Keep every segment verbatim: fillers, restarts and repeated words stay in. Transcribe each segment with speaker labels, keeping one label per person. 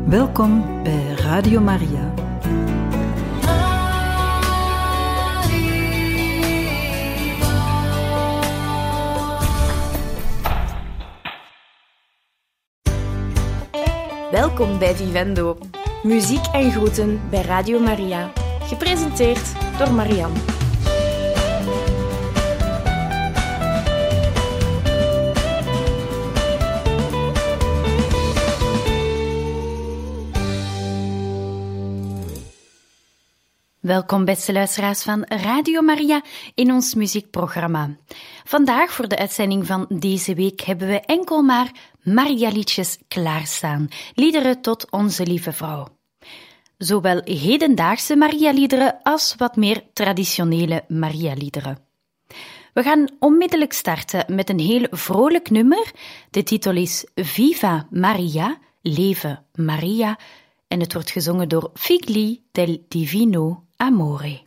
Speaker 1: Welkom bij Radio Maria.
Speaker 2: Welkom bij Vivendo. Muziek en groeten bij Radio Maria. Gepresenteerd door Marianne.
Speaker 3: Welkom beste luisteraars van Radio Maria in ons muziekprogramma. Vandaag voor de uitzending van deze week hebben we enkel maar Maria-liedjes klaarstaan. Liederen tot onze lieve vrouw. Zowel hedendaagse Maria-liederen als wat meer traditionele Maria-liederen. We gaan onmiddellijk starten met een heel vrolijk nummer. De titel is Viva Maria, Leven Maria. En het wordt gezongen door Figli del Divino Amore.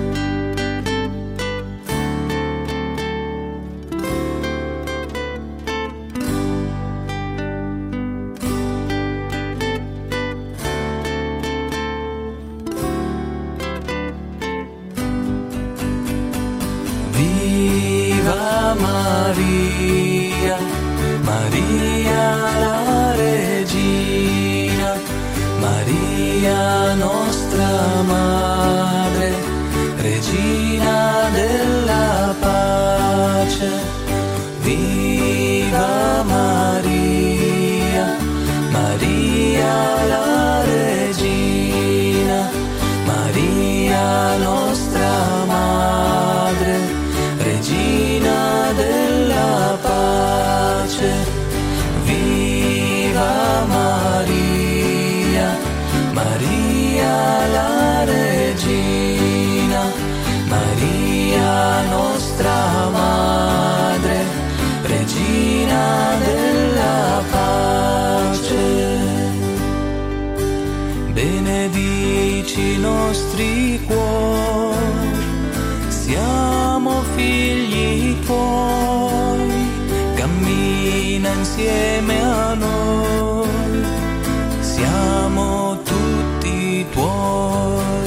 Speaker 4: Viva Maria, Maria la regina, Maria nostra madre, regina della pace. Viva Maria, Maria la regina, Maria nostra madre, regina della pace. Viva Maria, Maria la regina, Maria nostra madre, regina della pace. Benedici i nostri cuori, siamo figli tuoi, cammina insieme a noi, siamo tutti tuoi.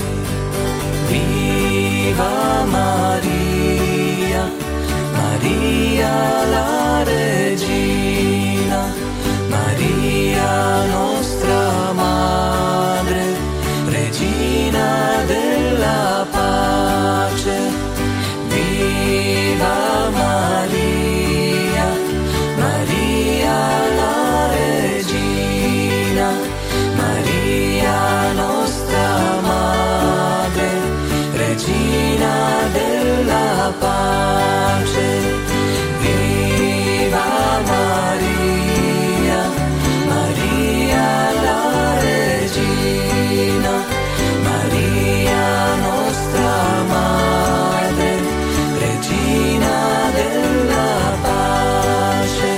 Speaker 4: Viva Maria, Maria la regina, Maria nostra madre, regina della pace. Viva Maria, Maria la regina, Maria nostra madre, regina della pace. Viva Maria, Maria la regina, Maria nostra madre, regina della pace.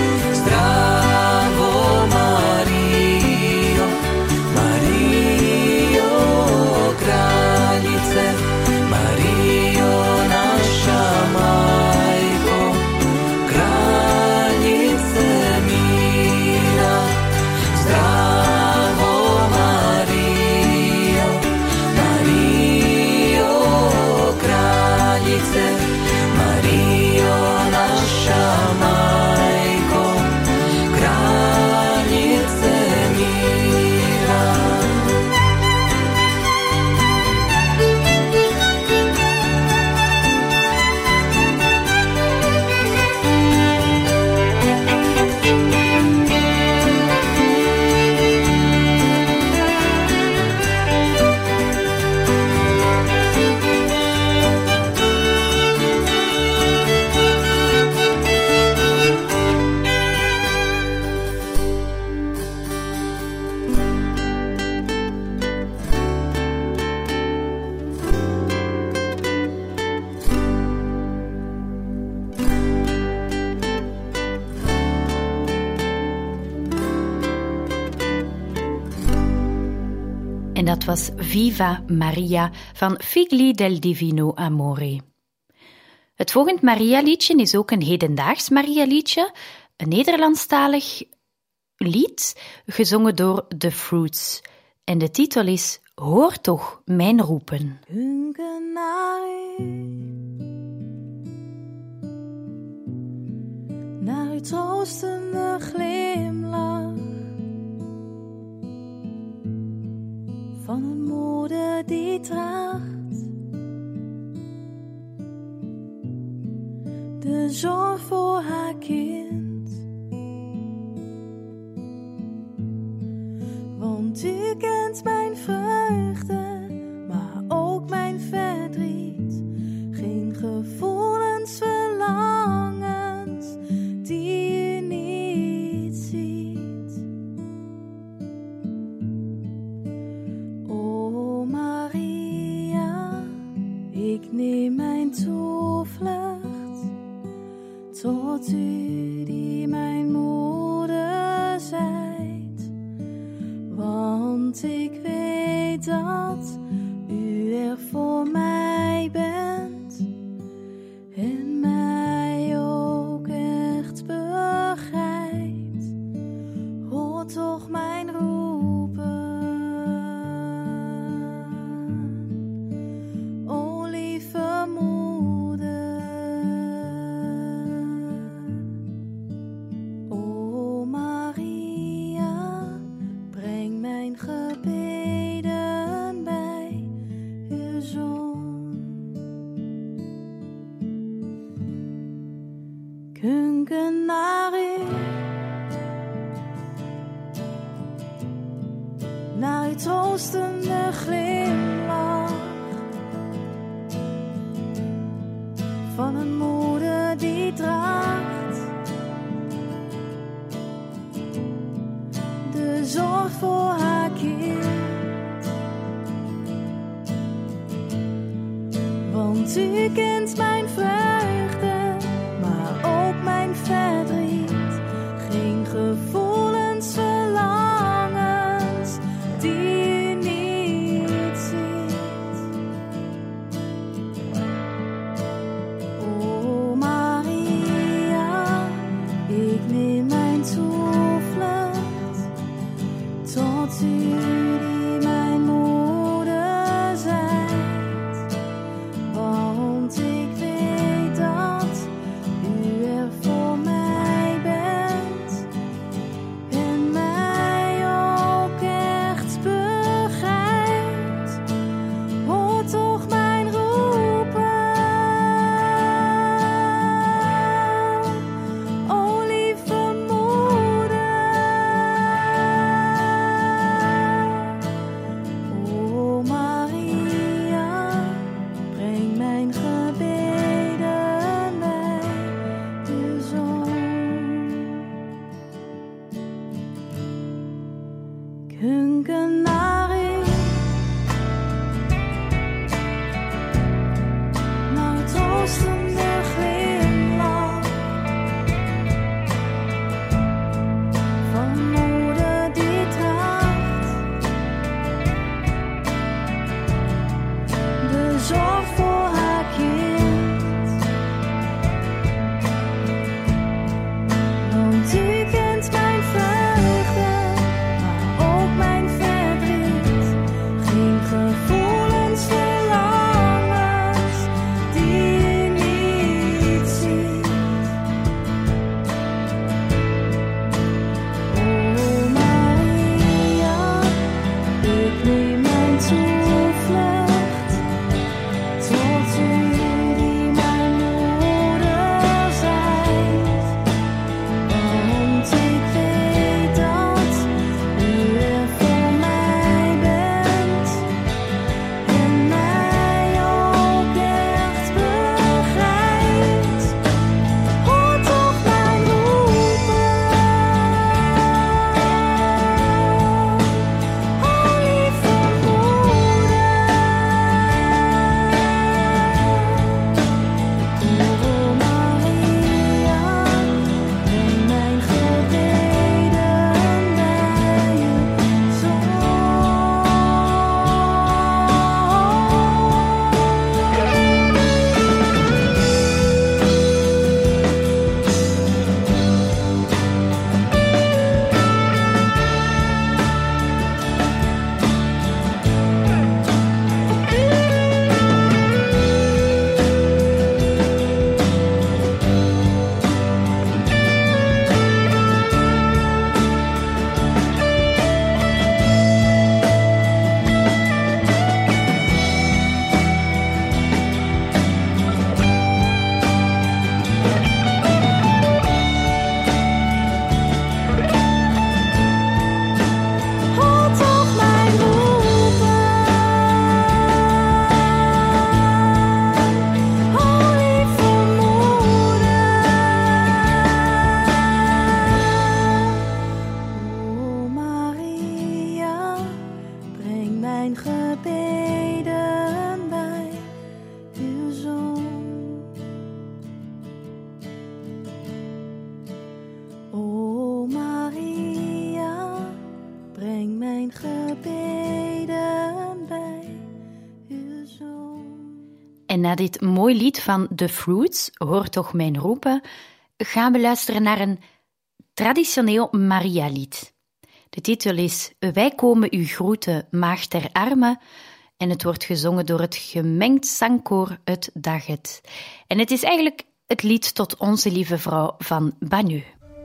Speaker 4: Zdravo Mario, Mario kraljice, Mario naša majko, kraljice mira. Zdravo Mario, Mario kraljice, Mario naša majko, kraljice mira.
Speaker 3: En dat was Viva Maria van Figli del Divino Amore. Het volgende Maria-liedje is ook een hedendaags Maria-liedje, een Nederlandstalig lied, gezongen door The Fruits. En de titel is Hoor toch mijn roepen.
Speaker 5: Hunken naar u, naar uw troostende glimlach, van een moeder die draagt de zorg voor haar kind. Want u kent mijn vreugde, maar ook mijn verdriet. Geen gevoelens, verlangens die u niet ziet. O Maria, ik neem mijn toevlucht tot u die mijn moeder zijt. Want ik weet dat u er voor mij bent en mij ook echt begrijpt. Hoor toch mijn roepen, o lieve moeder. O Maria, breng mijn gebeden bij uw zoon. Kunken naar u, naar uw troostende glimlach, van een moeder die draagt de zorg voor haar kind. Want u kent mijn vreugde, maar ook mijn verdriet. Geen gevoelens, verlangens die u niet ziet. O Maria, ik neem mijn toevlucht tot u die mijn moeder zijt. Want ik weet dat u er voor mij
Speaker 3: na dit mooi lied van The Fruits, Hoor toch mijn roepen, gaan we luisteren naar een traditioneel Maria-lied. De titel is Wij komen u groeten, Maagd der Armen, en het wordt gezongen door het gemengd zangkoor uit Daget. En het is eigenlijk het lied tot Onze Lieve Vrouw van Banu.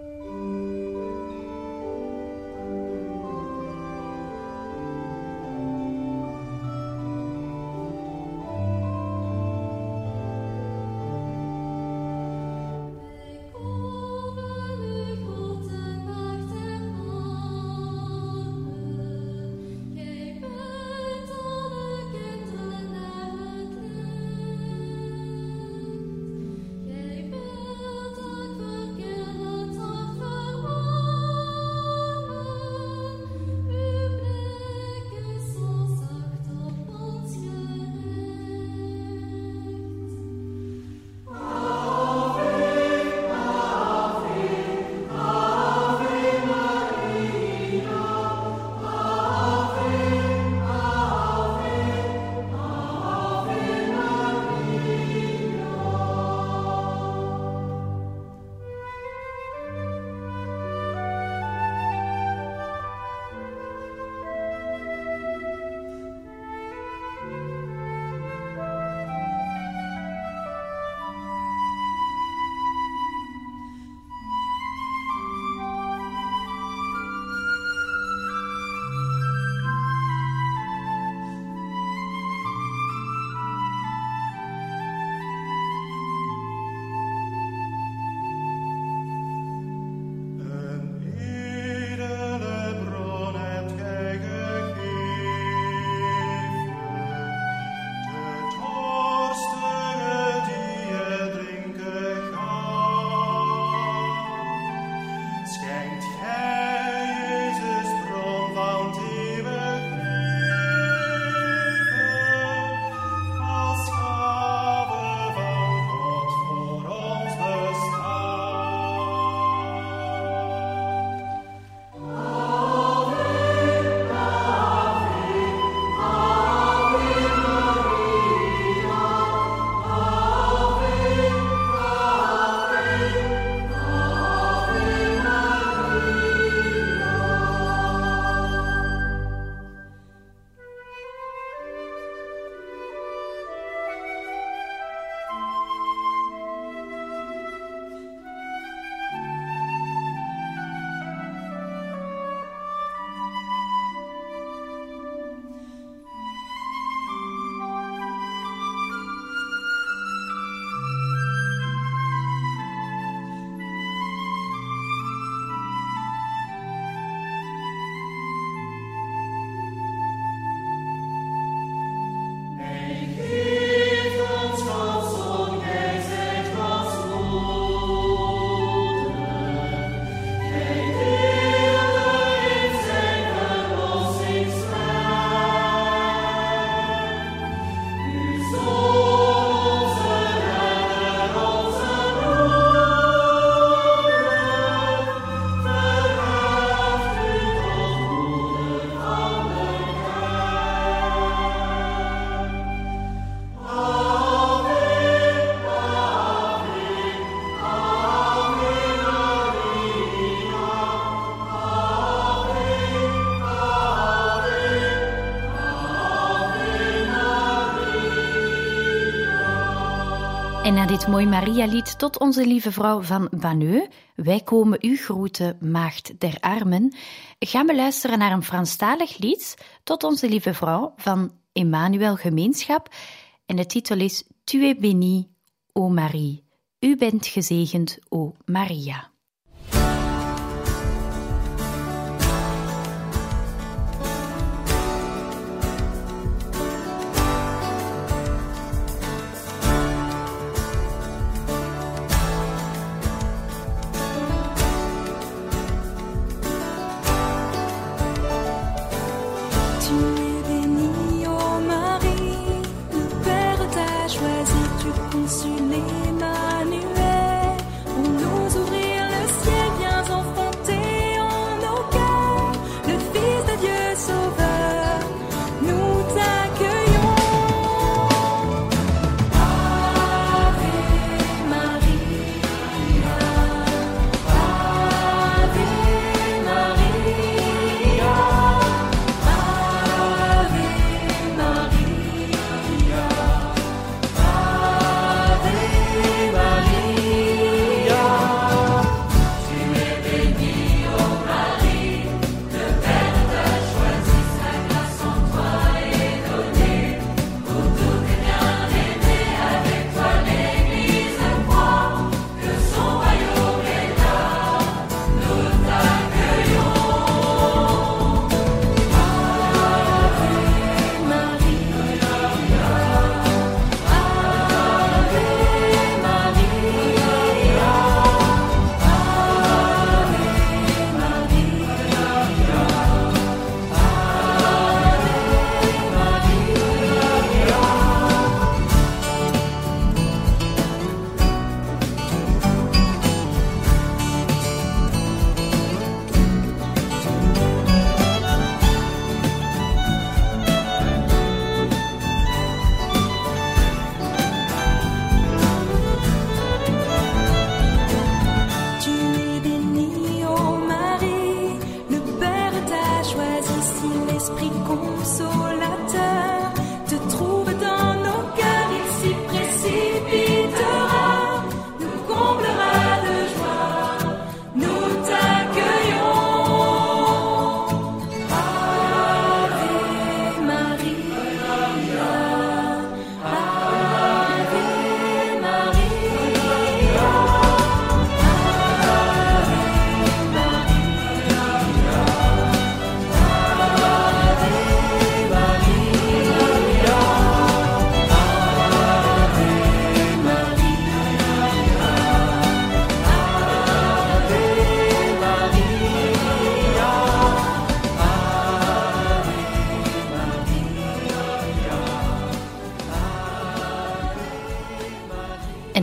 Speaker 3: En na dit mooi Maria-lied tot Onze Lieve Vrouw van Banu, Wij komen u groeten, Maagd der Armen, gaan we luisteren naar een Franstalig lied tot Onze Lieve Vrouw van Emmanuel Gemeenschap. En de titel is Tu es bénie, o Marie. U bent gezegend, o Maria.
Speaker 5: Conçu l'Emmanuel pour nous ouvrir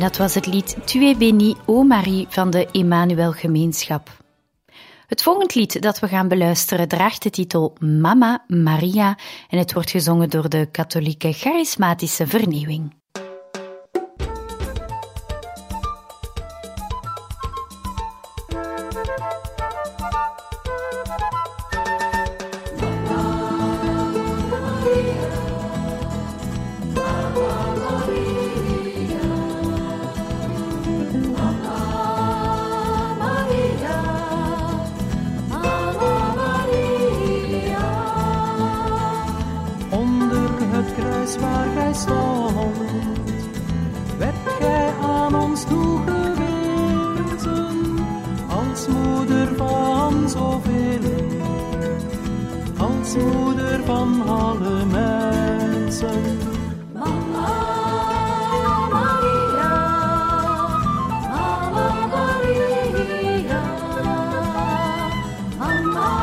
Speaker 3: dat was het lied Tu es bénie, ô Marie van de Emmanuel Gemeenschap. Het volgende lied dat we gaan beluisteren draagt de titel Mama Maria en het wordt gezongen door de katholieke charismatische vernieuwing.
Speaker 6: Waar gij stond, werd gij aan ons toegewezen, als moeder van zoveel, als moeder van alle mensen.
Speaker 5: Mama Maria, Mama Maria, Mama.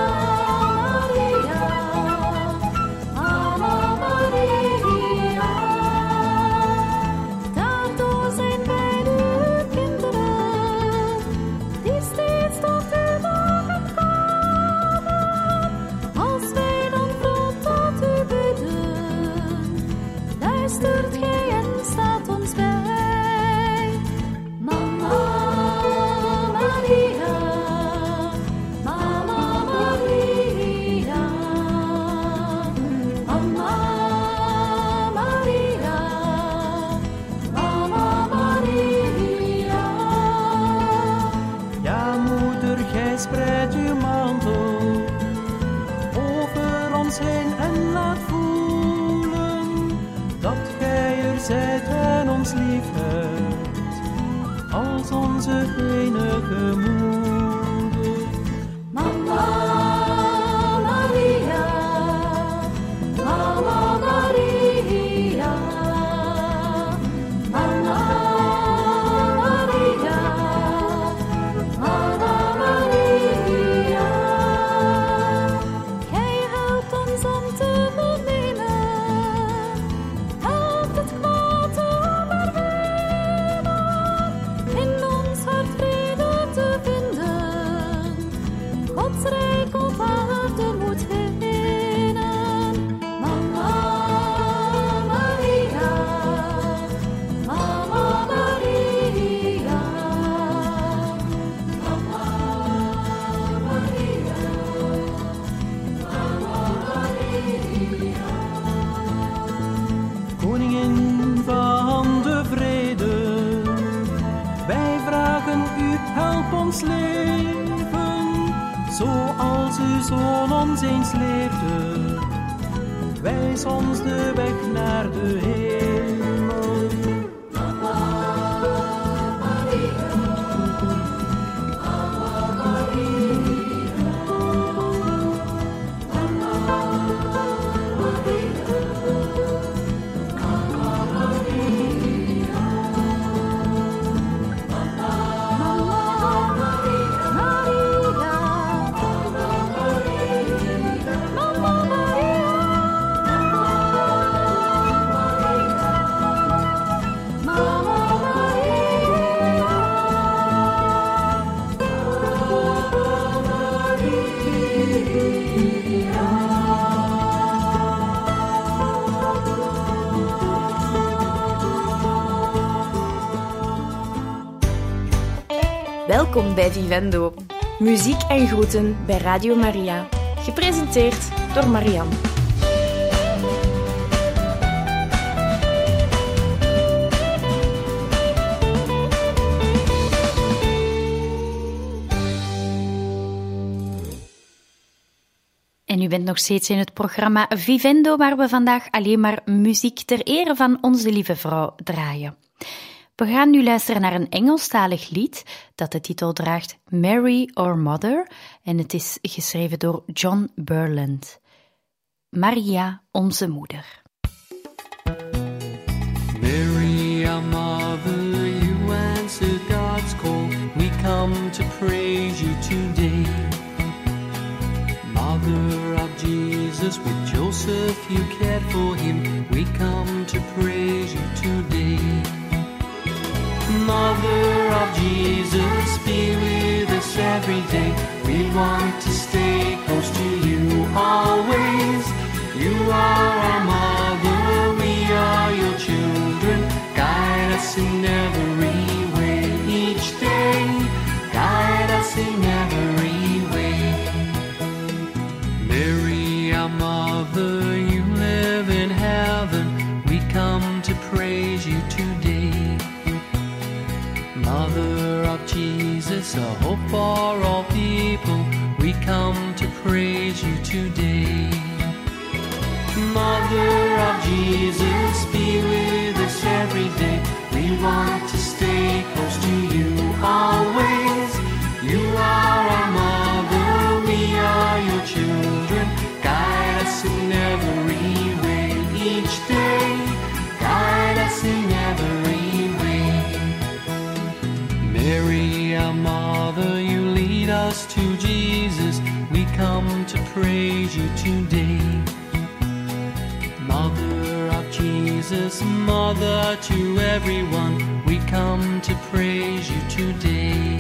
Speaker 6: Spreid uw mantel over ons heen en laat voelen dat gij er zijt en ons lief hebt als onze enige moeder.
Speaker 5: Mama Maria, Mama Maria, Mama Maria, Mama.
Speaker 6: Koningin van de vrede, wij vragen u, help ons leven, zoals uw Zoon ons eens leerde. Wijs ons de weg naar de hemel.
Speaker 5: Mama Maria, Mama Maria, Mama Maria.
Speaker 2: Welkom bij Vivendo. Muziek en groeten bij Radio Maria. Gepresenteerd door Marianne.
Speaker 3: En u bent nog steeds in het programma Vivendo, waar we vandaag alleen maar muziek ter ere van Onze Lieve Vrouw draaien. We gaan nu luisteren naar een Engelstalig lied dat de titel draagt Mary or Mother en het is geschreven door John Burland. Maria, onze moeder.
Speaker 4: Mary, our mother, you answered God's call. We come to praise you today. Mother of Jesus, with Joseph you cared for him. We come to praise you today. Mother of Jesus, be with us every day. We want to stay close to you always. You are our mother, we are your children. Guide us in every way each day. Guide us in every way. Mary, our mother, you live in heaven. We come to praise you today. Mother of Jesus, a hope for all people, we come to praise you today. Mother of Jesus, be with us every day. We want to stay close to you always. You are our mother, we are your children. Guide us in every way each day. Guide us in every way. Mary, our mother, you lead us to Jesus. We come to praise you today. Mother of Jesus, mother to everyone, we come to praise you today.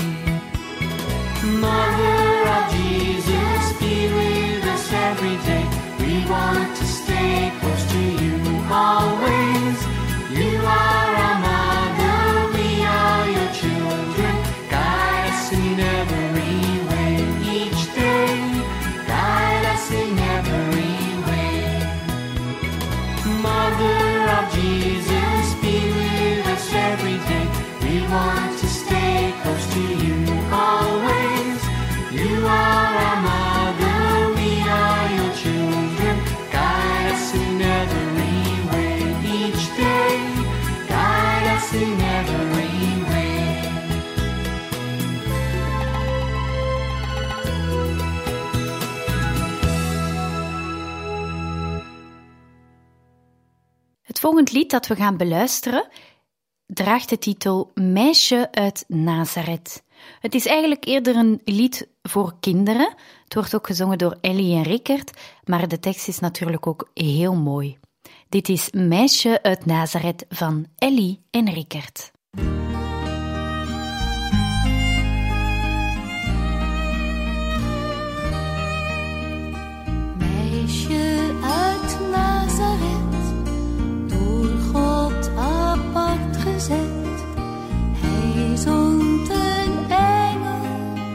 Speaker 4: Mother of Jesus, be with us every day. We want to stay close to you always. You are our mother, we are your children. Guide us in every way each day. Guide us in every way. Mother of Jesus, be with us every day. We want to stay close to you always. You are our mother, we are your children. Guide us in every way each day. Guide us in every way.
Speaker 3: Het volgende lied dat we gaan beluisteren draagt de titel Meisje uit Nazareth. Het is eigenlijk eerder een lied voor kinderen. Het wordt ook gezongen door Ellie en Rickert, maar de tekst is natuurlijk ook heel mooi. Dit is Meisje uit Nazareth van Ellie en Rickert.
Speaker 5: Meisje uit Nazareth, door God apart gezet. Hij zond een engel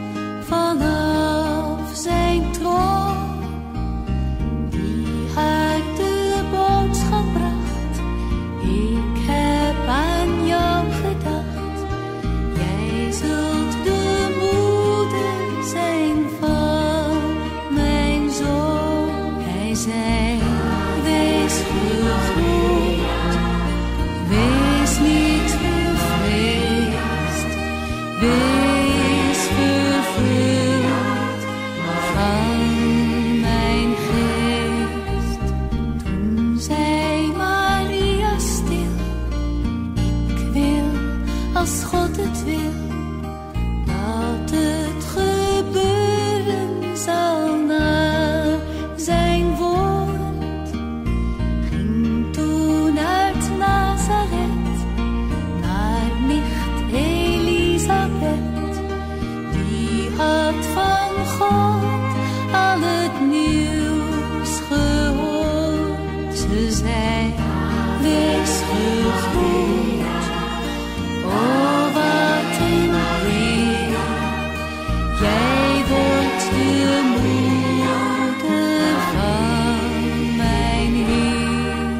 Speaker 5: vanaf zijn troon, die haar de boodschap bracht: ik heb aan jou gedacht. Jij zult de moeder zijn van mijn zoon. Hij zei: wees gegroet, wees niet gevreesd, wees vervuld van mijn geest. Toen zei Maria stil: ik wil, als God het wil, dat het gebeuren zal naar zijn woord. Ging toen uit Nazareth naar nicht Elisabeth, die had van God al het nieuws gehoord. Ze zei: wees gegroet, oh wat een eer. Jij wordt de moeder van mijn Heer.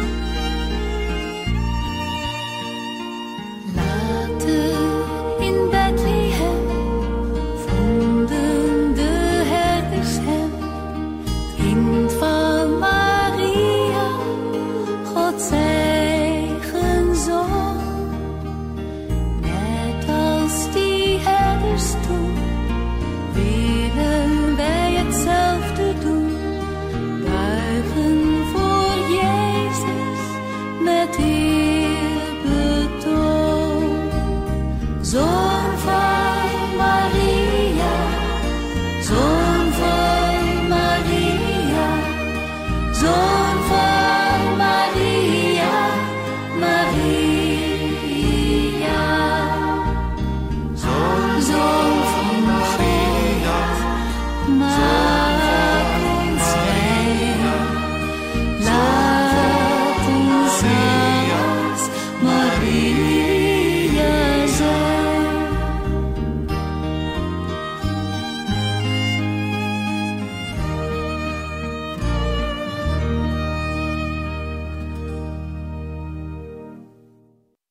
Speaker 5: Later in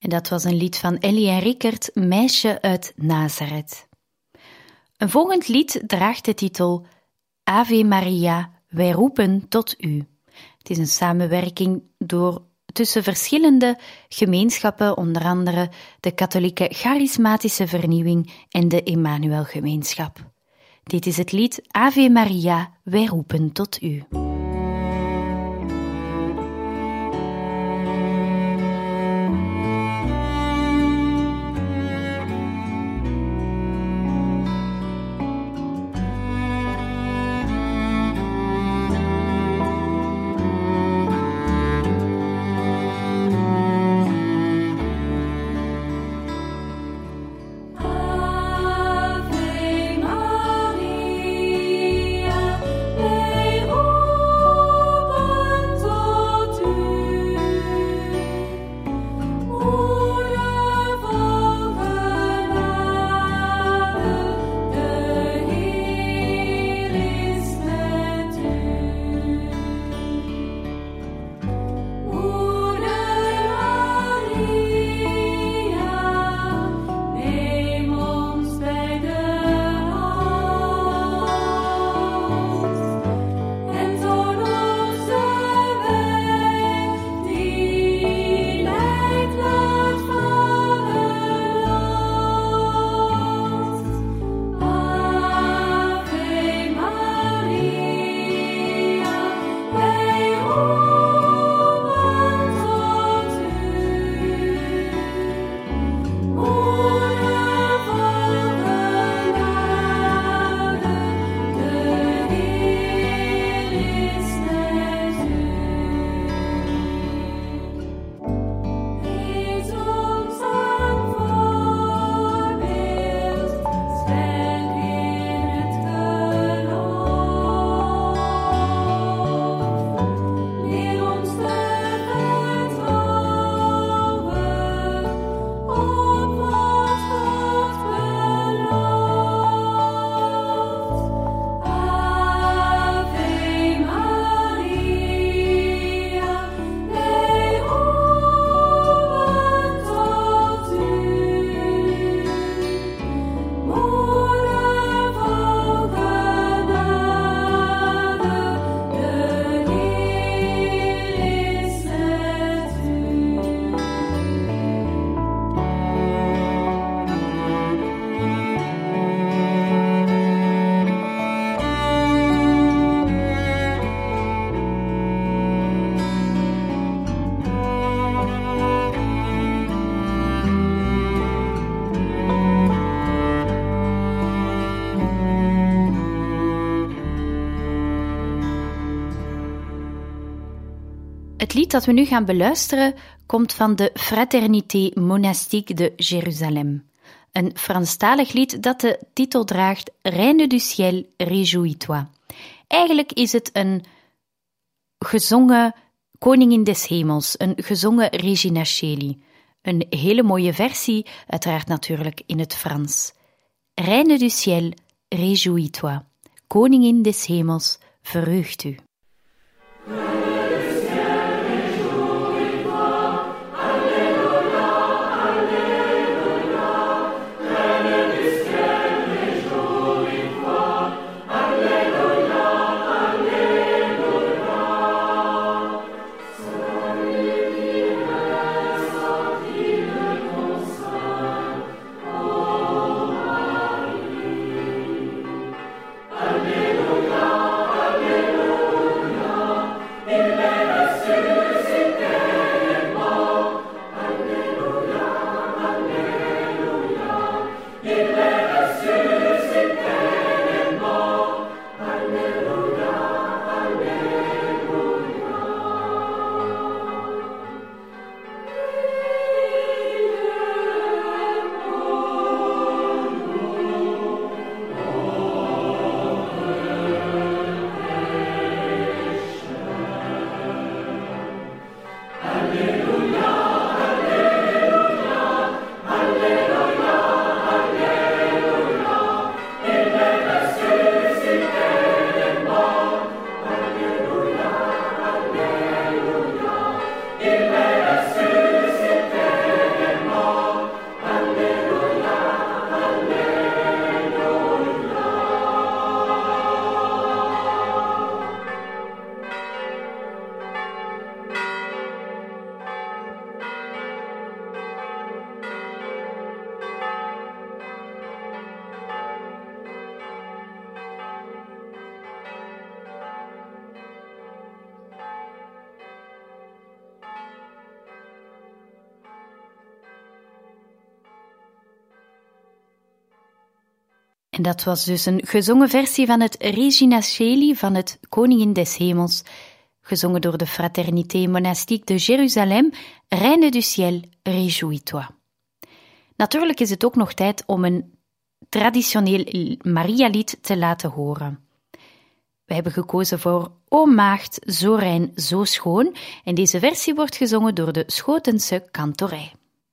Speaker 3: En dat was een lied van Ellie en Rickert, Meisje uit Nazareth. Een volgend lied draagt de titel Ave Maria, wij roepen tot u. Het is een samenwerking door, tussen verschillende gemeenschappen, onder andere de katholieke charismatische vernieuwing en de Emmanuelgemeenschap. Dit is het lied Ave Maria, wij roepen tot u. Het lied dat we nu gaan beluisteren komt van de Fraternité Monastique de Jérusalem. Een Franstalig lied dat de titel draagt Reine du ciel, réjouis-toi. Eigenlijk is het een gezongen Koningin des Hemels, een gezongen Regina Coeli. Een hele mooie versie, uiteraard natuurlijk in het Frans. Reine du ciel, réjouis-toi. Koningin des Hemels, verheugt u.
Speaker 7: Alleluia, Alleluia.
Speaker 3: En dat was dus een gezongen versie van het Regina Coeli van het Koningin des Hemels, gezongen door de Fraternité Monastique de Jérusalem, Reine du Ciel, réjouis-toi. Natuurlijk is het ook nog tijd om een traditioneel Marialied te laten horen. We hebben gekozen voor O Maagd, zo rein, zo schoon, en deze versie wordt gezongen door de Schotense kantorij.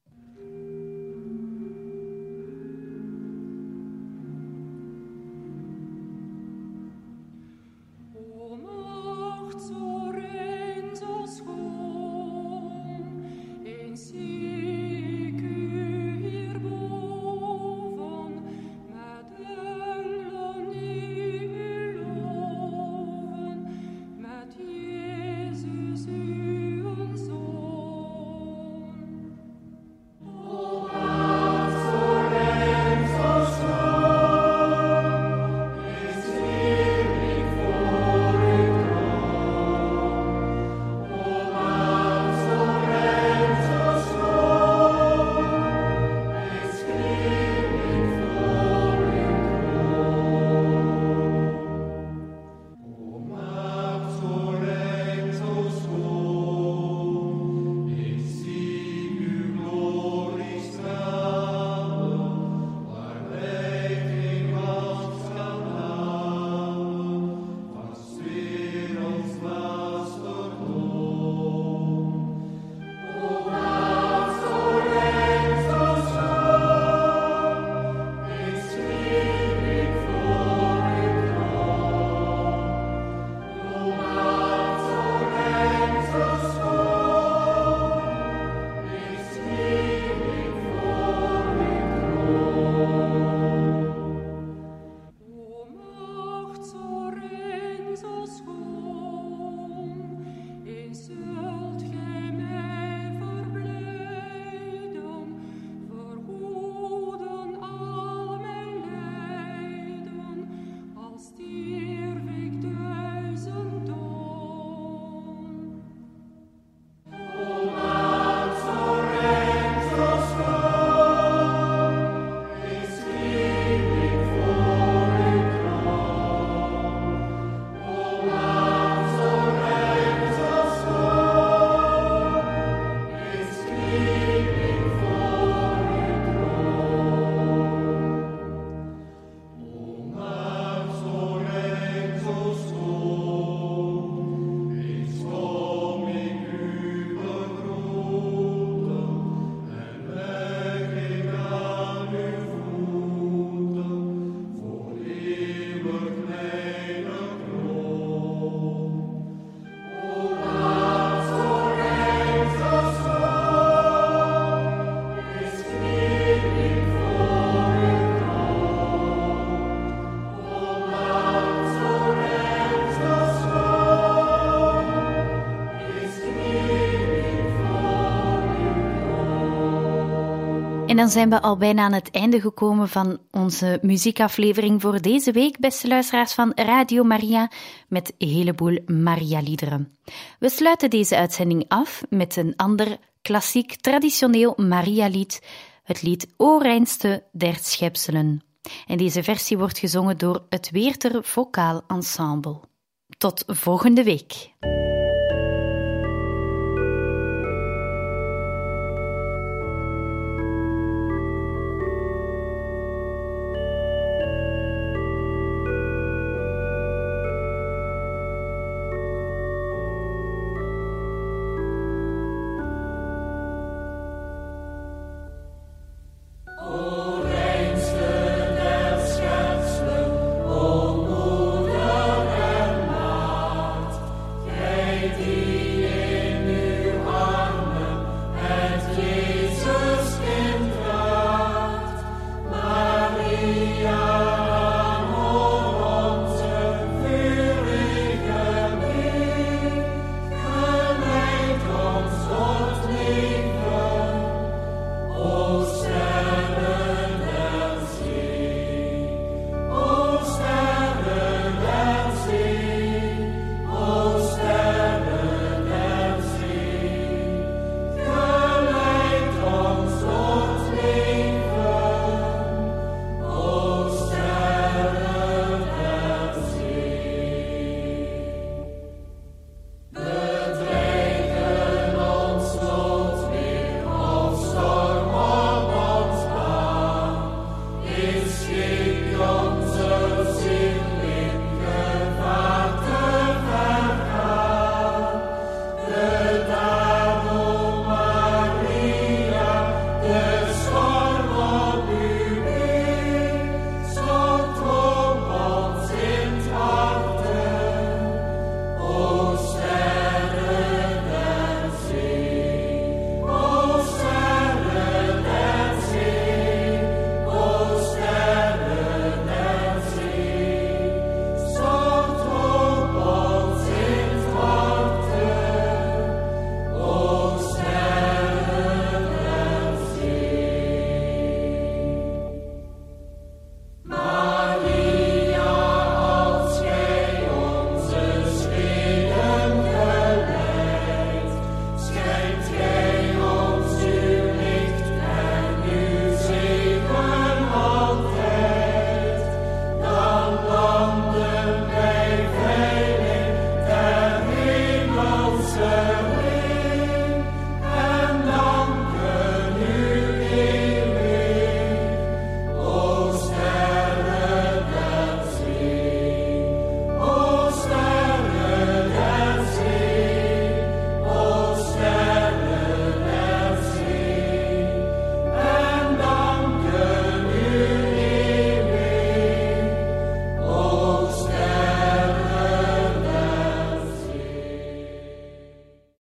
Speaker 3: En dan zijn we al bijna aan het einde gekomen van onze muziekaflevering voor deze week, beste luisteraars van Radio Maria, met een heleboel Maria-liederen. We sluiten deze uitzending af met een ander klassiek traditioneel Maria-lied, het lied O reinste der schepselen. En deze versie wordt gezongen door het Weerter Vocaal Ensemble. Tot volgende week.